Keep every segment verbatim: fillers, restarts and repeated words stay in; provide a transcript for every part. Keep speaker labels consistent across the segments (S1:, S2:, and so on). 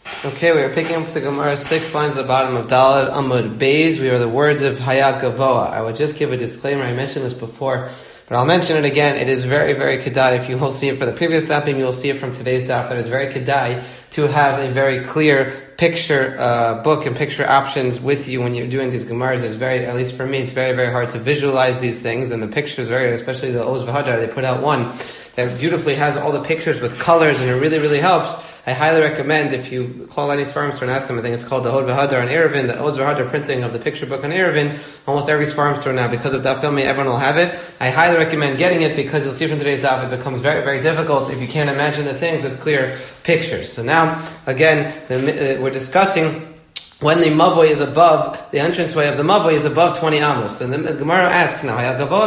S1: Okay, we are picking up the Gemara six lines at the bottom of Daled Amud Beis. We are the words of Hayat Gavoa. I would just give a disclaimer. I mentioned this before, but I'll mention it again. It is very, very kedai. If you will see it for the previous dafim, you will see it from today's daf. It is very kedai to have a very clear picture uh, book and picture options with you when you're doing these Gemaras. It's very, at least for me, it's very, very hard to visualize these things, and the pictures very, especially the Oz V'Hadar, they put out one that beautifully has all the pictures with colors, and it really, really helps. I highly recommend, if you call any farm store and ask them, I think it's called the Hod V'Hadar and Erevin, the Oz V'Hadar printing of the picture book on Erevin. Almost every farm store now, because of Daf Yomi, everyone will have it. I highly recommend getting it because you'll see from today's Daf it becomes very, very difficult if you can't imagine the things with clear pictures. So now, again, the, uh, we're discussing when the mavoi is above, the entranceway of the mavoi is above twenty amos. And the Gemara asks now,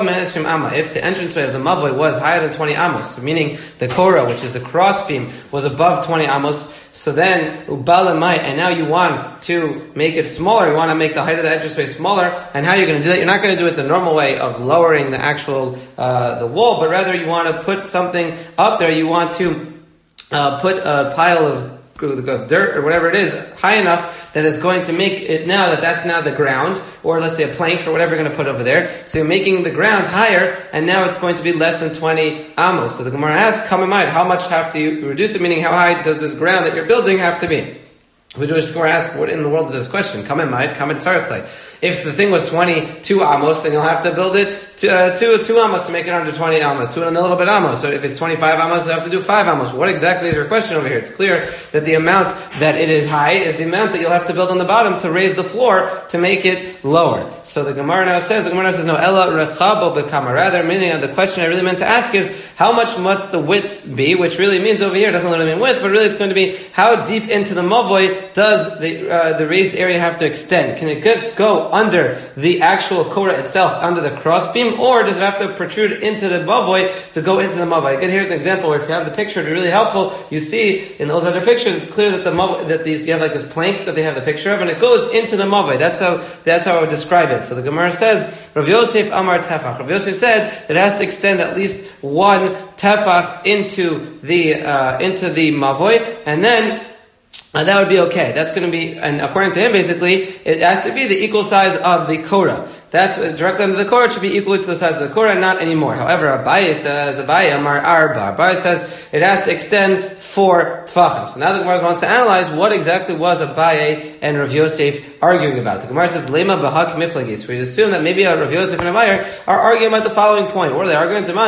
S1: if the entranceway of the mavoi was higher than twenty amos, meaning the korah, which is the crossbeam, was above twenty amos, so then, ubalamai, and now you want to make it smaller, you want to make the height of the entranceway smaller, and how are you going to do that? You're not going to do it the normal way of lowering the actual, uh, the wall, but rather you want to put something up there, you want to, uh, put a pile of of dirt or whatever it is high enough that it's going to make it now that that's now the ground, or let's say a plank or whatever you're going to put over there. So you're making the ground higher, and now it's going to be less than twenty amos. So the Gemara asks, come in mind, how much have to reduce it? Meaning, how high does this ground that you're building have to be? We just going to ask, what in the world is this question? Come in mind, come in Tzarzlai. If the thing was twenty-two amos, then you'll have to build it to, uh, two, two amos to make it under twenty amos, two and a little bit amos. So if it's twenty-five amos, you have to do five amos. What exactly is your question over here? It's clear that the amount that it is high is the amount that you'll have to build on the bottom to raise the floor to make it lower. So the Gemara now says, the Gemara now says, no, ella rechabo bekama. Rather, meaning the question I really meant to ask is, how much must the width be? Which really means over here, it doesn't really mean width, but really it's going to be, how deep into the mavoi does the uh, the raised area have to extend? Can it just go under the actual korah itself, under the crossbeam, or does it have to protrude into the mavoi to go into the mavoi? Again, here's an example where if you have the picture, it'd be really helpful. You see in those other pictures, it's clear that the mavoi, that these you have like this plank that they have the picture of, and it goes into the mavoi. That's how that's how I would describe it. So the Gemara says, Rav Yosef Amar Tefach. Rav Yosef said it has to extend at least one tefach into the uh, into the mavoi, and then Uh, that would be okay. That's going to be, and according to him, basically, it has to be the equal size of the korah. That's uh, directly under the korah, it should be equal to the size of the korah, not anymore. However, Abaye says, Abaye Amar Arba. Abaye says it has to extend four tfachim. So now the Gemara wants to analyze what exactly was Abaye and Rav Yosef arguing about. The Gemara says, Lema Bahak Miflagis. We assume that maybe Rav Yosef and Abaye are arguing about the following point. What are they arguing? The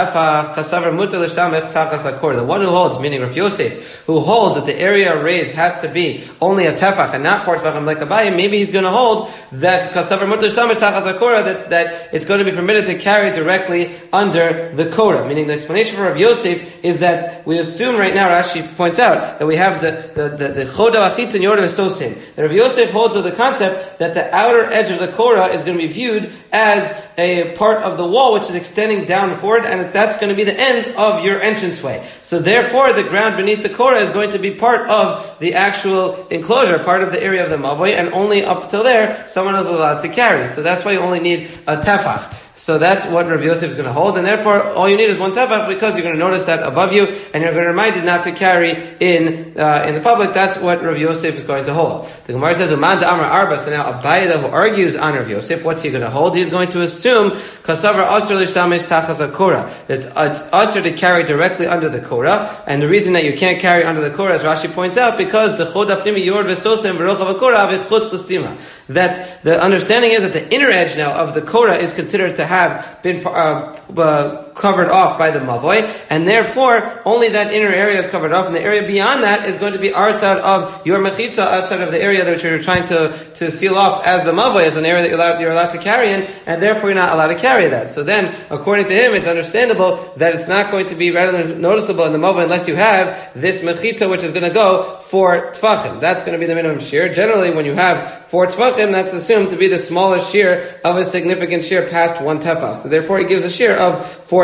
S1: one who holds, meaning Rav Yosef, who holds that the area raised has to be only a tefach and not four tefachim like Abaye, maybe he's going to hold that kasavar mutar shamish tachas korah, that that it's going to be permitted to carry directly under the korah. Meaning the explanation for Rav Yosef is that we assume right now, Rashi points out, that we have the the the, the choda achitz and yorda v'sosim. That Rav Yosef holds of the concept that the outer edge of the korah is going to be viewed as a part of the wall which is extending down forward, and that's going to be the end of your entranceway. So therefore, the ground beneath the korah is going to be part of the actual enclosure, part of the area of the mavoi, and only up till there, someone is allowed to carry. So that's why you only need a tefach. So that's what Rav Yosef is going to hold, and therefore all you need is one tefach, because you're going to notice that above you, and you're going to remind you not to carry in uh, in the public. That's what Rav Yosef is going to hold. The Gemara says, "Uman da'amar arba." So now Abaye, who argues on Rav Yosef, what's he going to hold? He's going to assume kasavar asur lishtamish tachas korah. It's it's asur to carry directly under the korah, and the reason that you can't carry under the korah, as Rashi points out, because the chod apnimi yor v'sosem v'rochav korah v'chutz l'stima. That the understanding is that the inner edge now of the korah is considered to have been uh, uh, covered off by the mavoi, and therefore only that inner area is covered off, and the area beyond that is going to be outside of your mechitza, outside of the area that you're trying to, to seal off as the mavoi, as an area that you're allowed, you're allowed to carry in, and therefore you're not allowed to carry that. So then, according to him, it's understandable that it's not going to be rather noticeable in the mavoi unless you have this mechitza, which is going to go for tfachim. That's going to be the minimum shear. Generally, when you have four tfachim, that's assumed to be the smallest shear of a significant shear past one tefach. So therefore, he gives a shear of four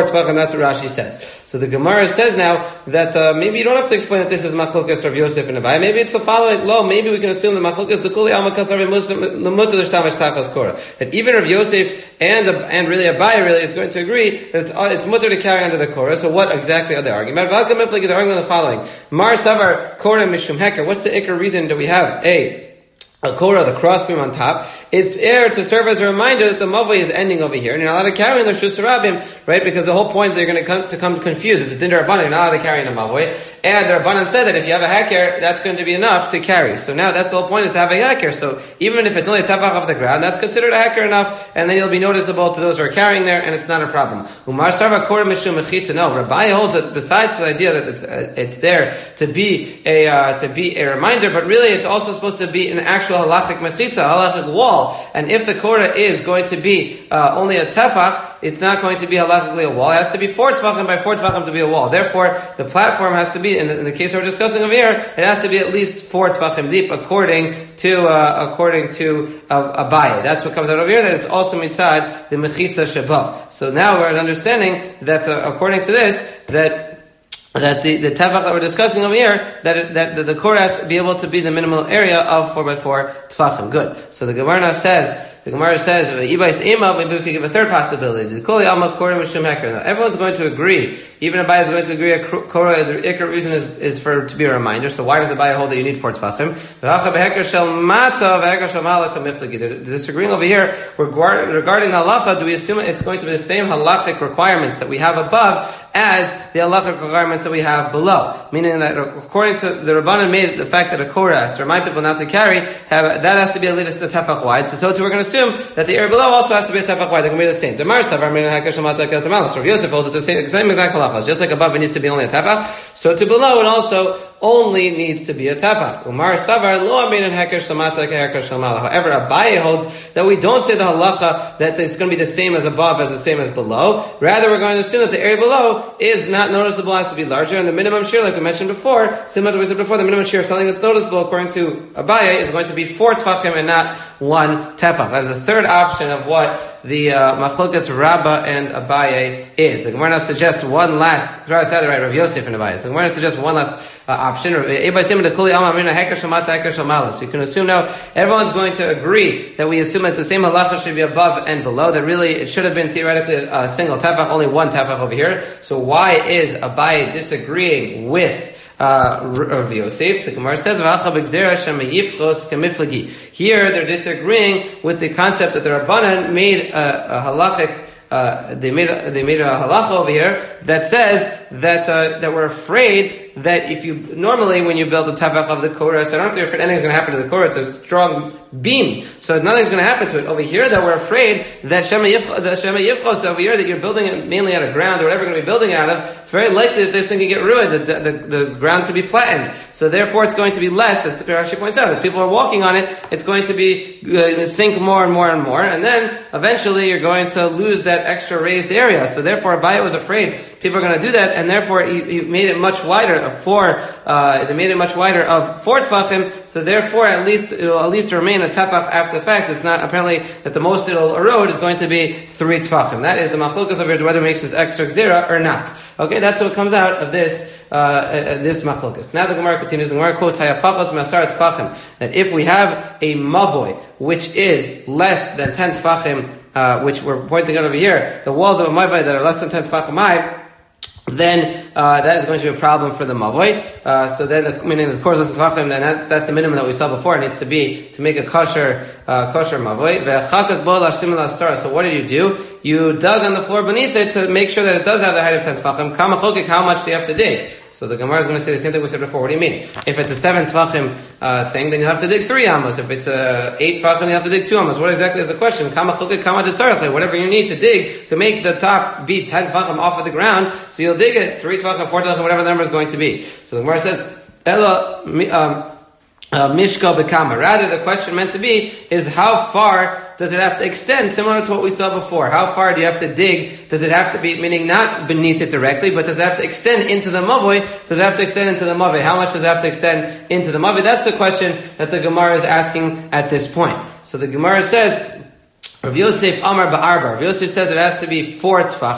S1: tzvachim. That's what Rashi says. So the Gemara says now that uh, maybe you don't have to explain that this is Machlokas Rav Yosef and Abaye. Maybe it's the following. Lo, maybe we can assume the Machlokas the Kuli Alma Kasar L'Mutar L'Shtamash Tachas Korah. That even Rav Yosef and and really Abaye really is going to agree that it's uh, it's mutar to carry under the Korah. So what exactly are they arguing about? They're arguing on the following: Mar Savar Korah Mishum Heker. What's the ikar reason that we have a a korah, the crossbeam on top? It's there to serve as a reminder that the mavoi is ending over here, and you're not allowed to carry in the shus rabim, right? Because the whole point is you're going to come to come confused. It's a din rabbanan. You're not allowed to carry in a mavoi, and the rabbanan said that if you have a heker, that's going to be enough to carry. So now that's the whole point, is to have a heker. So even if it's only a tefach of the ground, that's considered a heker enough, and then you'll be noticeable to those who are carrying there, and it's not a problem. Umar sarva korah mishum mechitza. No, Rabbi holds that besides the idea that it's uh, it's there to be a uh, to be a reminder, but really it's also supposed to be an actual halachic mechitza, halachic wall. And if the korah is going to be uh, only a tefach, it's not going to be halachically a wall. It has to be four tefachim by four tefachim to be a wall. Therefore, the platform has to be, in the, in the case we're discussing over here, it has to be at least four tefachim deep, according to uh, according to uh, Abaye. That's what comes out over here. That it's also mitzad the mechitza sheba. So now we're understanding that uh, according to this, that. That the, the tefach that we're discussing over here, that it, that the, the korah has to be able to be the minimal area of four by four tefachim. Good. So the Gemara now says, the Gemara says, maybe we could give a third possibility. Everyone's going to agree. Even Abaye is going to agree. A korah, the ikar reason is, is for to be a reminder. So why does the Abaye hold that you need four tefachim? They're disagreeing over here regarding the halacha. Do we assume it's going to be the same halachic requirements that we have above as the halachic requirements that we have below? Meaning that according to the Rabbanan made the fact that a korah has to remind people not to carry, have, that has to be at least a tefach wide. So, so too we're going to assume that the area below also has to be a tefach wide. They're going to be the same. Rav Yosef holds it's the same, same exact halachas. Just like above it needs to be only a tefach, so to below it also only needs to be a tefach. Umar Savar lo amin heker shamata keheker shamala. However, Abaye holds that we don't say the halacha that it's going to be the same as above as the same as below. Rather, we're going to assume that the area below is not noticeable, has to be larger, and the minimum shear, like we mentioned before, similar to what we said before, the minimum shear of something that's noticeable, according to Abaye, is going to be four tefachim and not one tefach. That is the third option of what the uh, machlokas Rabba and Abaye is. The Gemara now suggests one last. Try to say that right, Rav Yosef and Abaye. So the Gemara suggests one last uh, option. So you can assume now everyone's going to agree that we assume that the same halacha should be above and below. That really it should have been theoretically a, a single tefach, only one tefach over here. So why is Abaye disagreeing with Uh, Rav Yosef? The Gemara says, here they're disagreeing with the concept that the Rabbanan made a, a halachic, uh, they made a, they made a halacha over here that says that uh, that we're afraid that if you normally when you build the tefach of the korah, so I don't have to be afraid anything's going to happen to the korah. It's a strong beam, so nothing's going to happen to it. Over here, that we're afraid that Shema Yivchos over here that you're building it mainly out of ground or whatever you're going to be building it out of, it's very likely that this thing can get ruined. The the, the, the ground's going to be flattened, so therefore it's going to be less. As the Rashi points out, as people are walking on it, it's going to be uh, sink more and more and more, and then eventually you're going to lose that extra raised area. So therefore, Abaye was afraid people are going to do that, and therefore he, he made it much wider of four. Uh, they made it much wider of four tefachim. So therefore, at least it will at least remain a tefach after the fact. It's not apparently that the most it'll erode is going to be three tefachim. That is the machlokas of whether it makes this extra gzera or not. Okay, that's what comes out of this uh, uh, this machlokas. Now the Gemara continues. The Gemara quotes hayapachos masar tefachim, that if we have a mavoi which is less than ten tefachim, uh, which we're pointing out over here, the walls of a mavoi that are less than ten tefachim high, then uh, that is going to be a problem for the mavoi. Uh, so then, the, meaning the korah doesn't tefachim, then that, that's the minimum that we saw before. It needs to be to make a kosher uh, kosher mavoi. So what did you do? You dug on the floor beneath it to make sure that it does have the height of ten tefachim. How much do you have to dig? So the Gemara is going to say the same thing we said before. What do you mean? If it's a seven tvachim uh, thing, then you have to dig three amos. If it's a eight tvachim, you have to dig two amos. What exactly is the question? Whatever you need to dig to make the top be ten tvachim off of the ground, so you'll dig it three tvachim, four tvachim, whatever the number is going to be. So the Gemara says, Ella um, uh, mishka bekama. Rather, the question meant to be is how far does it have to extend, similar to what we saw before? How far do you have to dig? Does it have to be, meaning not beneath it directly, but does it have to extend into the mavoi? Does it have to extend into the mavoi? How much does it have to extend into the mavoi? That's the question that the Gemara is asking at this point. So the Gemara says, Rav Yosef Amar Ba'arba. Rav Yosef says it has to be four tefachim.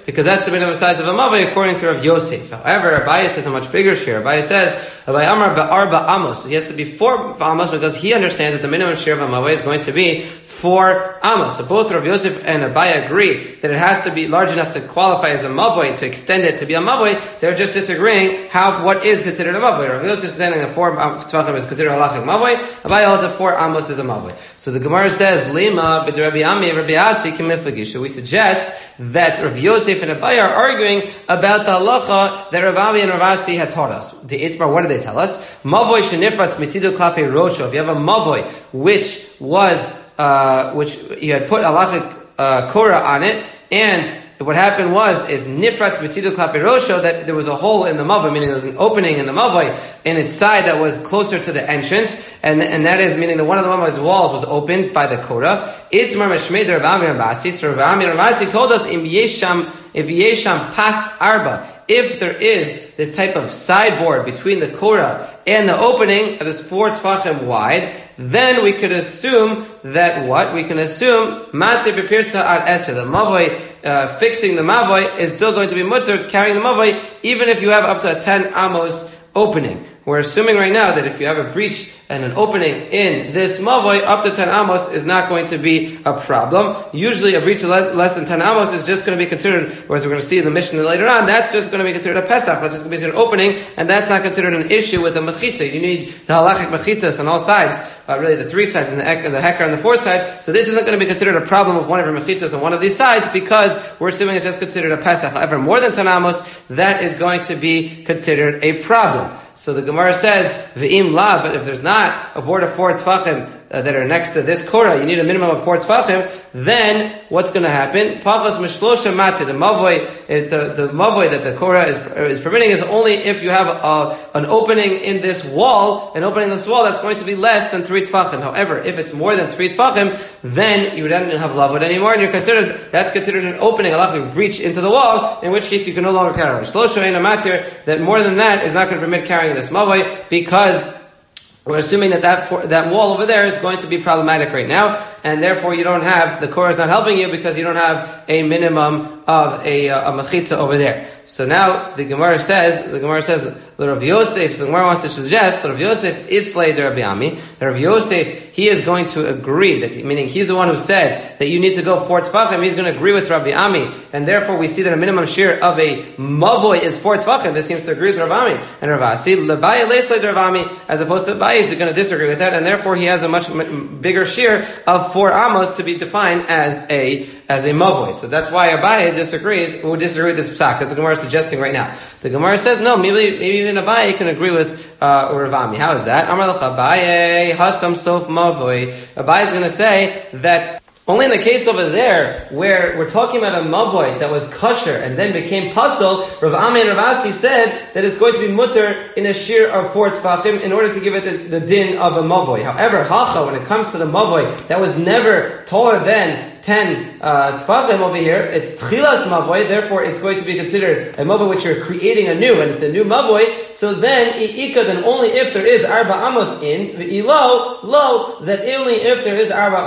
S1: because that's the minimum size of a mavoi according to Rav Yosef. However, Abaye says a much bigger share. Abaye says, Abaye Amar ba'arba amos. He has to be four amos because he understands that the minimum share of a mavoi is going to be four amos. So both Rav Yosef and Abaye agree that it has to be large enough to qualify as a mavoi, to extend it to be a mavoi. They're just disagreeing how, what is considered a mavoi. Rav Yosef is saying that four tvachim is considered a halachic mavoi. Abaye holds that four amos is a mavoi. So the Gemara says, Lima b'd Rabbi Ami Rabbi Asi kimiflagisha. We suggest that Rav Yosef and Abaye are arguing about the halacha that Rav Ami and Rav Asi had taught us. The Itmar, what did they tell us? Mavoi shenifratz mitidu klape rosho. If you have a mavoi which was uh, which you had put halachic uh, korah on it, and what happened was, is nifratz b'tzidu klape rosho, that there was a hole in the mavoi, meaning there was an opening in the mavoi in its side that was closer to the entrance, and and that is meaning that one of the mavoi's walls was opened by the korah. Itmar meshmei Rav Ami Rav Asi. So Rav Ami Rav Asi told us, im yesham, if yesham pas arba, if there is this type of sideboard between the korah and the opening that is four tfachim wide, then we could assume that what? We can assume mate b'pirtza ad eser, the mavoi, uh, fixing the mavoi is still going to be mutter, carrying the mavoi, even if you have up to a ten amos opening. We're assuming right now that if you have a breach and an opening in this mavoi, up to ten amos is not going to be a problem. Usually a breach of less than ten amos is just going to be considered, whereas we're going to see in the Mishnah later on, that's just going to be considered a pesach, that's just going to be considered an opening, and that's not considered an issue with a mechitza. You need the halachic mechitzas on all sides, uh, really the three sides, and the, the heker on the fourth side, so this isn't going to be considered a problem of one of your mechitzas on one of these sides, because we're assuming it's just considered a pesach. However, more than ten amos, that is going to be considered a problem. So the Gemara says, V'im la, but if there's not a board of four tfachim uh, that are next to this korah, you need a minimum of four tfachim, then what's going to happen? Pachos mishlosha mate, the mavoi, the, the mavoi that the korah is, is permitting is only if you have a, an opening in this wall, an opening in this wall that's going to be less than three tfachim. However, if it's more than three tfachim, then you don't have lavud anymore, and you're considered, that's considered an opening, a lachik breach into the wall, in which case you can no longer carry it. Shlosha ein matir, that more than that is not going to permit carrying this mavoi, because we're assuming that that, for, that wall over there is going to be problematic right now, and therefore you don't have, the korah is not helping you because you don't have a minimum of a, a mechitza over there. So now the Gemara says, the Gemara says, the Rav Yosef, so the Gemara wants to suggest that Rav Yosef is slay the Rabbi Ami. The Rav Yosef, he is going to agree, that, meaning he's the one who said that you need to go four tfachim, he's going to agree with Rabbi Ami, and therefore we see that a minimum share of a mavoi is four tfachim. This seems to agree with Rav Ami. And Rav Asi, L'Abaye le slay the Rav Ami, as opposed to Abaye, is going to disagree with that, and therefore he has a much bigger share of four amos to be defined as a as a mavoi. So that's why Abaye disagrees, who disagree with this psak. That's the Gemara suggesting right now. The Gemara says, no, maybe, maybe even Abaye can agree with uh, Rav Ami. How is that? Amar l'cha Abaye hasam sof mavoi. Abaye is going to say that only in the case over there, where we're talking about a mavoi that was kosher and then became puzzle, Rav Ami and Rav Asi said that it's going to be mutter in a shear of four tfachim in order to give it the, the din of a mavoi. However, hacha, when it comes to the mavoi that was never taller than ten uh, tfachim over here, it's tchilas mavoi, therefore it's going to be considered a mavoi which you're creating anew, and it's a new mavoi. So then, i'ika, then only if there is arba amos in, ilo, lo, that only if there is arba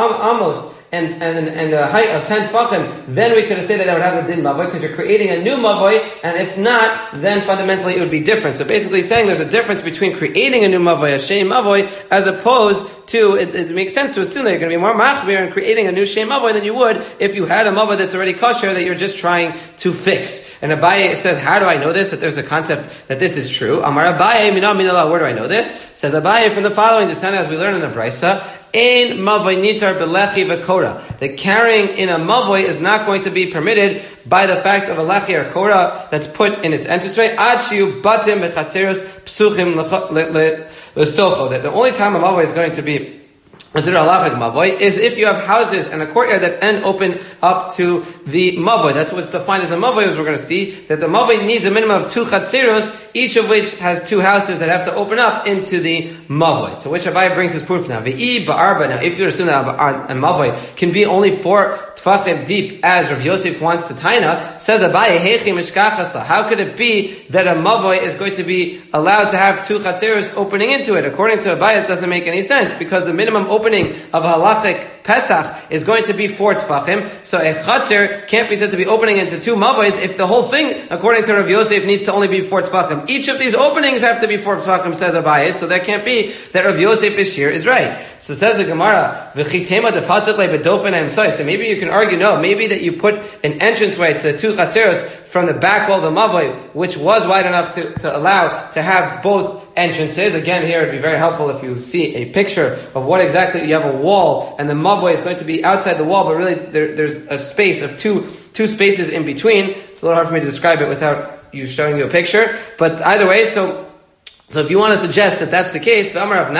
S1: amos and and and a height of ten tfachim, then we could say that that would have a din mavoi, because you're creating a new mavoi, and if not, then fundamentally it would be different. So basically saying there's a difference between creating a new mavoi, a shem mavoi, as opposed to, it, it makes sense to assume that you're going to be more machmir in creating a new shem mavoi than you would if you had a mavoi that's already kosher that you're just trying to fix. And Abaye says, how do I know this? That there's a concept that this is true. Amar Abaye, mina minallah, where do I know this? Says Abaye from the following descent, as we learn in the Brisa, ein mavoi nitar belechi v'korah. The carrying in a mavoi is not going to be permitted by the fact of a lechi or korah that's put in its entryway. Ad shiu batim bechateros psuchim l'socho. That the only time a mavoi is going to be consider halachic mavoi is if you have houses and a courtyard that end open up to the mavoi. That's what's defined as a mavoi, as we're going to see, that the mavoi needs a minimum of two chatzeros, each of which has two houses that have to open up into the mavoi. So which Abaye brings his proof now. V'i ba'arba. Now if you assume that a mavoi can be only four tfachim deep, as Rav Yosef wants to taina, says Abaye, hechi mishkachasla. How could it be that a mavoi is going to be allowed to have two chatzeros opening into it? According to Abaye, it doesn't make any sense, because the minimum opening opening of halachic Pesach is going to be four tefachim, so a chatzir can't be said to be opening into two mavos if the whole thing, according to Rav Yosef, needs to only be four tefachim. Each of these openings have to be four tefachim, says Abaye, so that can't be that Rav Yosef's shir is right. So says the Gemara, v'chitema de pasuk le bedofen ha'emtzoi. So maybe you can argue, no, maybe that you put an entranceway to the two chatzeros from the back wall of the mavoi, which was wide enough to, to allow to have both entrances. Again, here it'd be very helpful if you see a picture of what exactly you have a wall, and the mavoi is going to be outside the wall, but really there, there's a space of two two spaces in between. It's a little hard for me to describe it without you showing you a picture. But either way, so So if you want to suggest that that's the case, but wait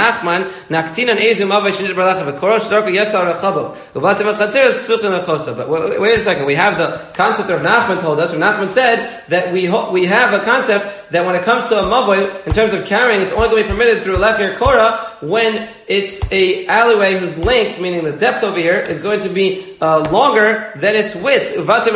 S1: a second, we have the concept that Rav Nachman told us. Rav Nachman said that we ho- we have a concept that when it comes to a mavoi, in terms of carrying, it's only going to be permitted through a lechi or korah when it's a alleyway whose length, meaning the depth over here, is going to be uh, longer than its width.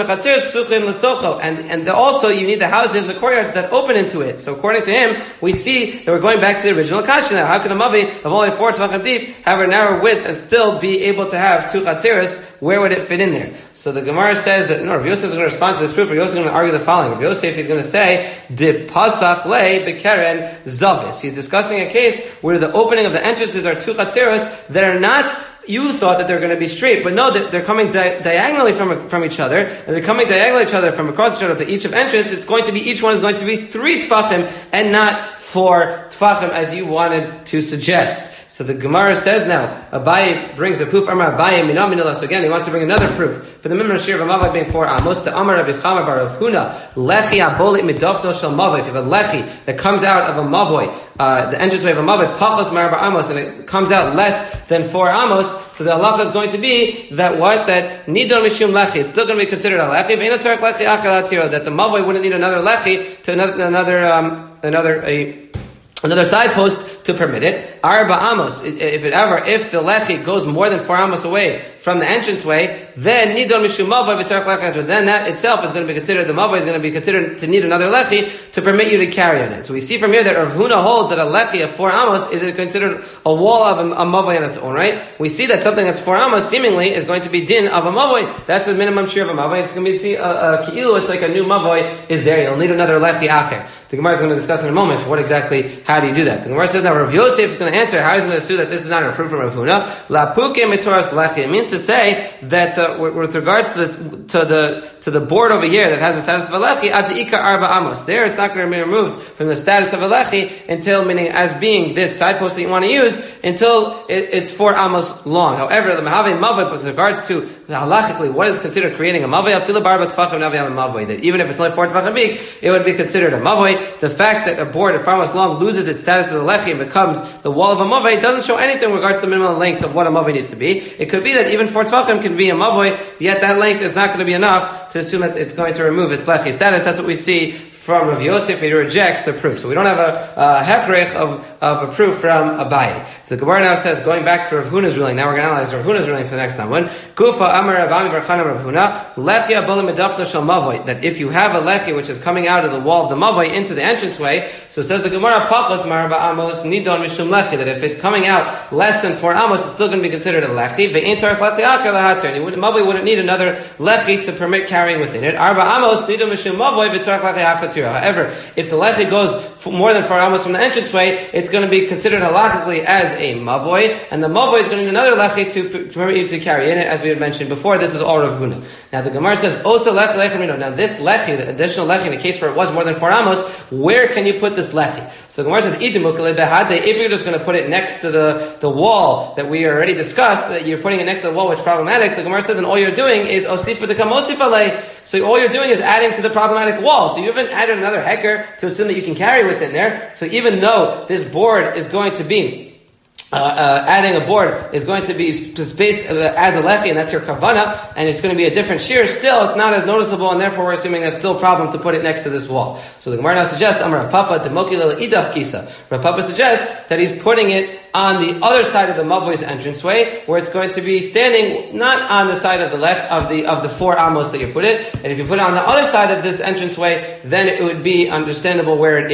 S1: And and also you need the houses, the courtyards that open into it. So according to him, we see that we're going back to the original kasha now. How can a mavi of only four tvachim deep have a narrow width and still be able to have two chatzeros? Where would it fit in there? So the Gemara says that, no, Rav Yosef is going to respond to this proof. Rav Yosef is going to argue the following. Rav Yosef is going to say, de pasach le bekeren zavis. He's discussing a case where the opening of the entrances are two chatzeros that are not, you thought that they're going to be straight, but no, they're coming di- diagonally from from each other, and they're coming diagonally each other from across each other to each of entrance. It's going to be, each one is going to be three tfachim and not four tfachim as you wanted to suggest. So the Gemara says now, Abaye brings a proof. Amar Abaye mina minila. So again, he wants to bring another proof for the Mimra Shir of a Mavai being four amos. The Amar Rabbi Chama bar Rav Huna lechi aboli midofno shel Mavai. If you have a lechi that comes out of a Mavoi, uh, the entranceway of a Mavoi, pachos marba amos, and it comes out less than four amos. So the halacha is going to be that what that nidon mishum lechi. It's still going to be considered a lechi. That the Mavoi wouldn't need another lechi to another another um, another a. Another side post to permit it. Arba amos. If it ever, if the lechi goes more than four amos away from the entranceway, then nidon mishum mavoi v'tzarech lechi. Then that itself is going to be considered, the mavoi is going to be considered to need another lechi to permit you to carry on it. So we see from here that Rav Huna holds that a lechi of four amos is considered a wall of a, a mavoi on its own, right? We see that something that's four amos seemingly is going to be din of a mavoi. That's the minimum share of a mavoi. It's going to be see, uh, ki'ilu. It's like a new mavoi is there. You'll need another lechi acher. The Gemara is going to discuss in a moment what exactly, how do you do that? The Gemara says now Rav Yosef is going to answer how he's going to assume that this is not a proof from Rav Huna. Lapuke mitoras lechi. It means to say that uh, with regards to this, to the to the board over here that has the status of a lechi, ad ikar arba amos. There, it's not going to be removed from the status of a lechi until, meaning as being this side post that you want to use, until it, it's four amos long. However, the mahave mavoi, with regards to halachically what is considered creating a mavoi, afila barba tfachim naviyam mavoi. That even if it's only four tfachim big, it would be considered a mavoi. The fact that a board at four amos long loses its status as a lechi and becomes the wall of a mavoi doesn't show anything in regards to the minimum length of what a mavoi needs to be. It could be that even four tfachim can be a mavoi, yet that length is not going to be enough to assume that it's going to remove its lechi status. That's what we see from Rav Yosef. He rejects the proof. So we don't have a, a hefrech of, of a proof from Abaye. So the Gemara now says, going back to Rav Huna's ruling, now we're going to analyze Rav Huna's ruling for the next time. One, Kufa Amar Avami Bar Chana Rav Huna, lechi abolim medafno shel mavoi, that if you have a lechi which is coming out of the wall of the mavoi into the entranceway, so it says the Gemara, Pachos Marba Amos Nidon Mishum Lechi, that if it's coming out less than four amos, it's still going to be considered a lechi, ve'in tzarech lechi acher lahater, and the mavoi wouldn't need another lechi to permit carrying within it. Arba Amos Nidon Mishum Mavoi v'tzarech lechi acher. However, if the lechi goes more than four amos from the entranceway, it's going to be considered halachically as a mavoi, and the mavoi is going to need another lechi to, to permit you to carry in it, as we had mentioned before. This is all Rav Huna. Now the Gemara says, Osa lechi lechi mino. Now this lechi, the additional lechi, in the case where it was more than four amos, where can you put this lechi? So the Gemara says, if you're just going to put it next to the, the wall that we already discussed, that you're putting it next to the wall, which is problematic, the Gemara says, and all you're doing is osifa to kamosifale. So all you're doing is adding to the problematic wall. So you haven't added another hecker to assume that you can carry within there. So even though this board is going to be Uh, uh, adding a board is going to be spaced uh, as a lechi, and that's your kavana, and it's going to be a different shear. Still, it's not as noticeable, and therefore we're assuming that's still a problem to put it next to this wall. So the Gemara now suggests, Amar Rav Papa demoki lele idaf kisa. Rav Papa suggests that he's putting it on the other side of the mavoi's entranceway, where it's going to be standing not on the side of the left of the of the four amos that you put it, and if you put it on the other side of this entranceway, then it would be understandable where it is.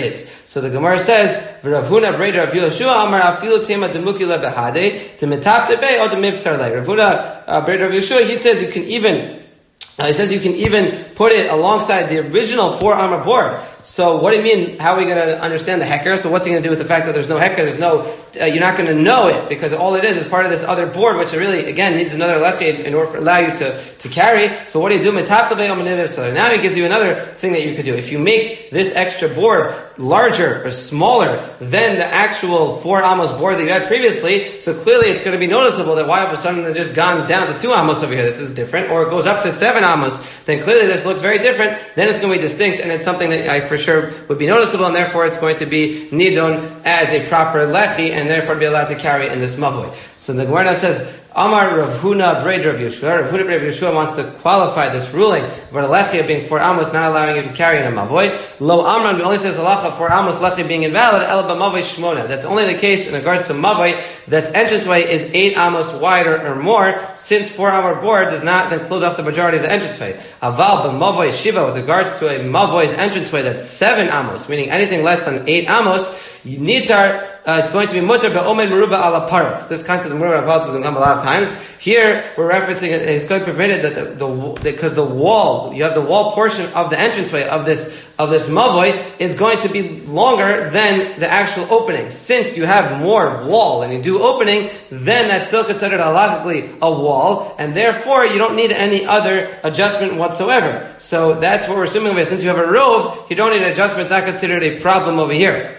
S1: So the Gemara says, Rav Huna breder Rav Yehoshua Amar afilu tema demuki lebehade to metap debe or to mivtzar le. Rav Huna breder Rav Yehoshua, he says you can even Uh, he says you can even put it alongside the original four armor board. So what do you mean? How are we going to understand the hecker? So what's he going to do with the fact that there's no hecker? There's no, uh, you're not going to know it because all it is is part of this other board, which really again needs another lechi in order to allow you to, to carry. So what do you do? Now he gives you another thing that you could do. If you make this extra board larger or smaller than the actual four amos board that you had previously, so clearly it's going to be noticeable that why all of a sudden it's just gone down to two amos over here. This is different, or it goes up to seven amos. Then clearly this looks very different. Then it's going to be distinct, and it's something that I for sure would be noticeable, and therefore it's going to be nidon as a proper lechi, and therefore be allowed to carry in this mavoi. So the Gemara says, Amar Rav Huna breder Rav Yehoshua. Rav Huna breder Rav Yehoshua wants to qualify this ruling about a lechi being four amos, not allowing you to carry in a mavoi. Lo Amran only says halacha four amos lechi being invalid. El b'mavoi shmona. That's only the case in regards to mavoi that's entranceway is eight amos wider or more. Since four amos board does not then close off the majority of the entranceway. Aval b'mavoi shiva with regards to a mavoi's entranceway that's seven amos, meaning anything less than eight amos. Nitar. Uh, it's going to be mutter be'omen meruba ala parutz. This concept of meruba ala parutz is going to come a lot of times. Here, we're referencing it, it's going to be permitted that the, the, because the wall, you have the wall portion of the entranceway of this, of this mavoi is going to be longer than the actual opening. Since you have more wall and you do opening, then that's still considered halachically a wall, and therefore you don't need any other adjustment whatsoever. So that's what we're assuming of it. Since you have a rov, you don't need an adjustment, it's not considered a problem over here.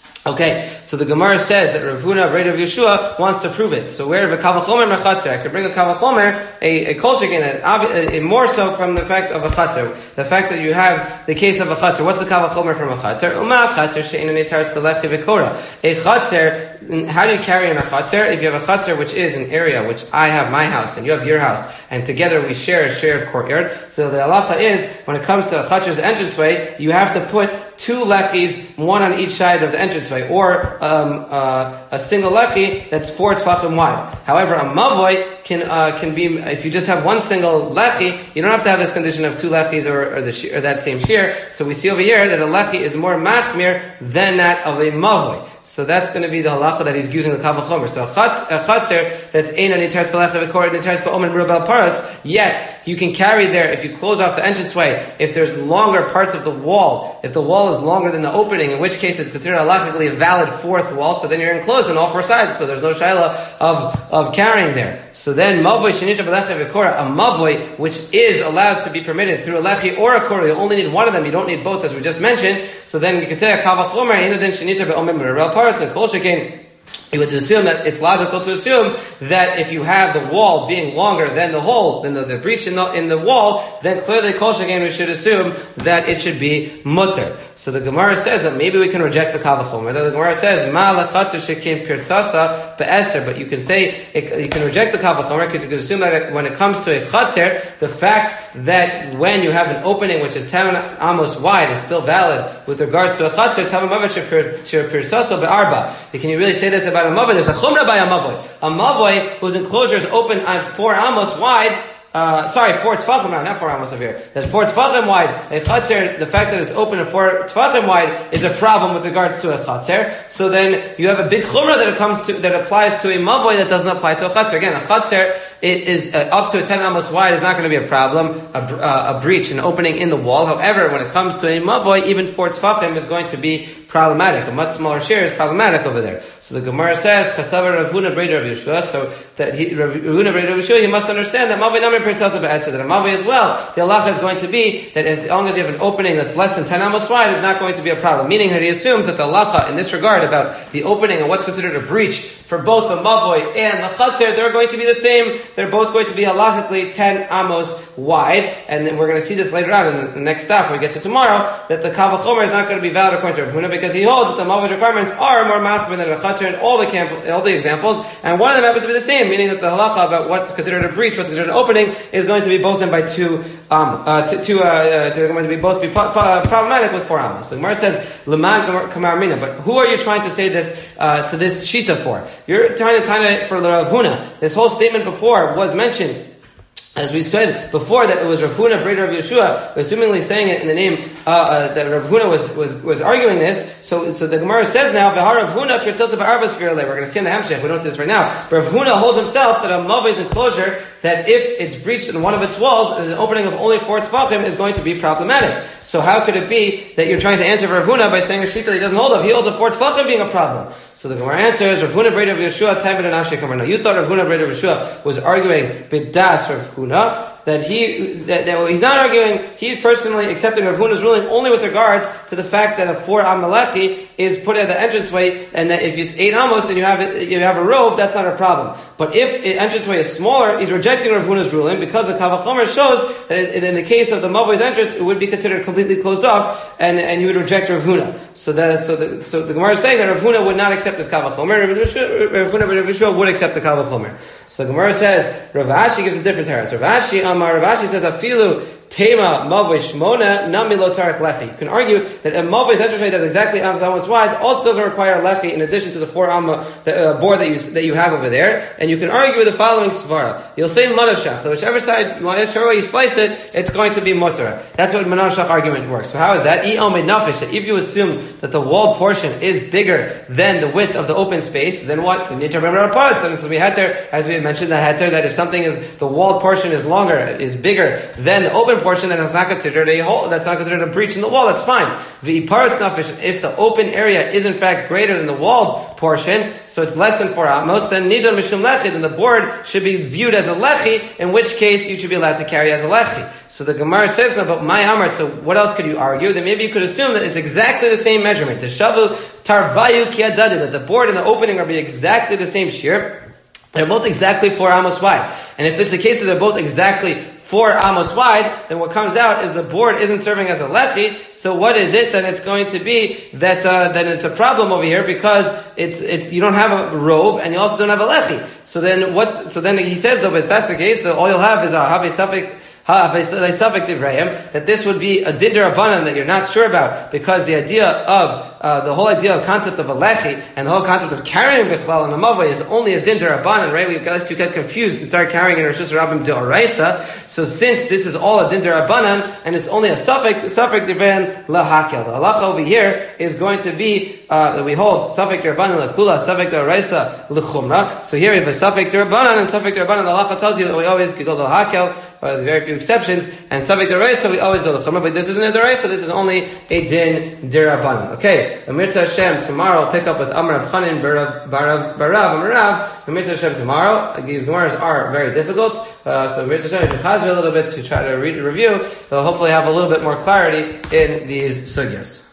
S1: Okay, so the Gemara says that Rav Huna breder Rav Yehoshua wants to prove it. So where the kavachomer mechatzer, I could bring a kavachomer, a, a kolshikin, a, a, more so from the fact of a chatzer, the fact that you have the case of a chatzer. What's the kavachomer from a chatzer? Uma chatzer she'ein netaris belechi v'kora. A chatzer, how do you carry in a chatzer? If you have a chatzer which is an area which I have my house and you have your house, and together we share a shared courtyard. So the halacha is when it comes to a chatzer's entranceway, you have to put two lechis, one on each side of the entranceway, or um, uh, a single lechi that's four tefachim wide. However, a mavoi can uh, can be, if you just have one single lechi, you don't have to have this condition of two lechis or, or, the she- or that same shear. So we see over here that a lechi is more machmir than that of a mavoi. So that's going to be the halacha that he's using the kavachomer. So a chatzer that's ein ani teres belecha v'kora niteres ba'omen merubah parutz. Yet you can carry there if you close off the entranceway. If there's longer parts of the wall, if the wall is longer than the opening, in which case it's considered halachically a valid fourth wall. So then you're enclosed on all four sides. So there's no shaila of of carrying there. So then mavoi shenita belecha v'kora, a mavoi which is allowed to be permitted through a lechi or a kora. You only need one of them. You don't need both, as we just mentioned. So then you can say a kavachomer ein then shenita ba'omen merubah parts and kol shekain. You would assume that it's logical to assume that if you have the wall being longer than the hole, than the, the breach in the in the wall, then clearly kol shekain we should assume that it should be mutter. So the Gemara says that maybe we can reject the kavachomer. The Gemara says ma lechatzer shekin pirtzasa be'eser, but you can say it, you can reject the kavachomer because you can assume that when it comes to a chatzer, the fact that when you have an opening which is ten amos wide is still valid with regards to a chatzer. Tamamavet pirtzasa be'arba. Can you really say this about a mavoi? There's a chumra by a mavoi. A mavoi whose enclosure is open on four amos wide. Uh, sorry, four tefachim, not four amos over here. That's four tefachim wide. A chatzer, the fact that it's open and four tefachim wide is a problem with regards to a chatzer. So then you have a big chumrah that it comes to, that applies to a mavoi that doesn't apply to a chatzer. Again, a chatzer, it is uh, up to a ten amos wide is not going to be a problem, a, uh, a breach, an opening in the wall. However, when it comes to a mavoi, even four tefachim is going to be problematic. A much smaller share is problematic over there. So the Gemara says, Kasavar Rav Huna breder Rav Yehoshua, so that he, Rav Huna breder Rav Yehoshua, he must understand that mavoi namir pirtzasa be'eser, that a mavoi as well, the halacha is going to be that as long as you have an opening that's less than ten amos wide, is not going to be a problem. Meaning that he assumes that the halacha in this regard about the opening and what's considered a breach for both the mavoi and the chatzer, they're going to be the same. They're both going to be halachically ten amos wide, and then we're going to see this later on in the next stuff when we get to tomorrow, that the kavachomer is not going to be valid according to Rav Huna, because he holds that the mavoi requirements are more machmir than a chatzer in all the camp, all the examples, and one of them happens to be the same, meaning that the halacha about what's considered a breach, what's considered an opening, is going to be both in by two, um, uh, to, to, uh, uh, they're going to be both be po- po- uh, problematic with four amos. So the Gemara says, L'man kamar mina, but who are you trying to say this, uh, to this shita for? You're trying to tie it for Rav Huna. This whole statement before was mentioned As we said before, that it was Rav Huna, brother of Yeshua, assumingly saying it in the name uh, uh, that Rav Huna was, was was arguing this. So so the Gemara says now, V'har Rav Huna pirtzos ba'arba sfira le. We're going to see in the Hamshech. We don't see this right now. But Rav Huna holds himself that a mavei's enclosure, that if it's breached in one of its walls, an opening of only four tefachim is going to be problematic. So how could it be that you're trying to answer Rav Huna by saying a shita that he doesn't hold of? He holds of four tefachim being a problem. So the Gemara answers, Rav Huna brother of Yeshua, Taimid and Avshei Kamar. Now you thought Rav Huna brother of Yeshua was arguing bidas Rav Huna, that he, that, that he's not arguing, he's personally accepting Rav Huna's ruling only with regards to the fact that a four amalechi is put at the entranceway, and that if it's eight amos and you have it, you have a rove, that's not a problem. But if the entranceway is smaller, he's rejecting Rav Huna's ruling because the Kal Vachomer shows that in the case of the mavei's entrance, it would be considered completely closed off, and, and you would reject Rav Huna. So that, so the, so the Gemara is saying that Rav Huna would not accept this Kal Vachomer. Rav Huna, Rav Yeshua would accept the Kal Vachomer. So the Gemara says, Rav Ashi gives a different teretz. Rav Ashi, Amar, Rav Ashi says, Afilu Tema Mavei Shmona Nami Lo Tzarech Lechi. You can argue that a Mavei's entrance that is exactly amos wide also doesn't require a lechi in addition to the four amma the uh, board that you that you have over there. And you can argue with the following svara. You'll say Manavshach, that whichever side you want, whichever way you slice it, it's going to be mutter. That's what Manavshach argument works. So how is that? I Omid Nafish, that if you assume that the walled portion is bigger than the width of the open space, then what? You need to remember our parts. And so we had there, as we had mentioned, the heter that if something is the walled portion is longer, is bigger than the open portion, then it's not considered a hole, that's not considered a breach in the wall, that's fine. V'iparetz nafish, if the open area is in fact greater than the walled portion, so it's less than four amos, then nidon mishum lechi, then the board should be viewed as a lechi, in which case you should be allowed to carry as a lechi. So the Gemara says now, but my amar, so what else could you argue? Then maybe you could assume that it's exactly the same measurement. The shavu tarvayu kiadadi, that the board and the opening are be exactly the same shear. They're both exactly four amos wide. And if it's the case that they're both exactly four amos wide, then what comes out is the board isn't serving as a lechi. So what is it? Then it's going to be that uh, then it's a problem over here because it's it's you don't have a rove and you also don't have a lechi. So then what's so then he says though, but if that's the case, then all you'll have is a have a suffix. That this would be a dinder abanan that you're not sure about, because the idea of uh, the whole idea of concept of a lechi and the whole concept of carrying bichlal and a mavai is only a dinder abanan, right? We guys you get confused and start carrying in Rosh Hashanah deoraisa. So since this is all a dinder abanan and it's only a suffix suffix divan lahakel, the halacha over here is going to be uh, that we hold suffix dirbana lakula, suffix deoraisa lechumra. So here we have a suffix dirbanan and suffix dirbanan. The halacha tells you that we always could go to lahakel, or the very few exceptions, and suffix deraisa we always go to chumrah, but this isn't a deraisa, this is only a din derabanan. Okay, Amirta Hashem, tomorrow I'll pick up with Amar of Chanin, Barav, Barav, Barav, Amarav, Amirta Hashem tomorrow. These Gemaras are very difficult, uh, so Amirta Hashem, if you chazir a little bit to try to read, review, they'll hopefully have a little bit more clarity in these sugyas.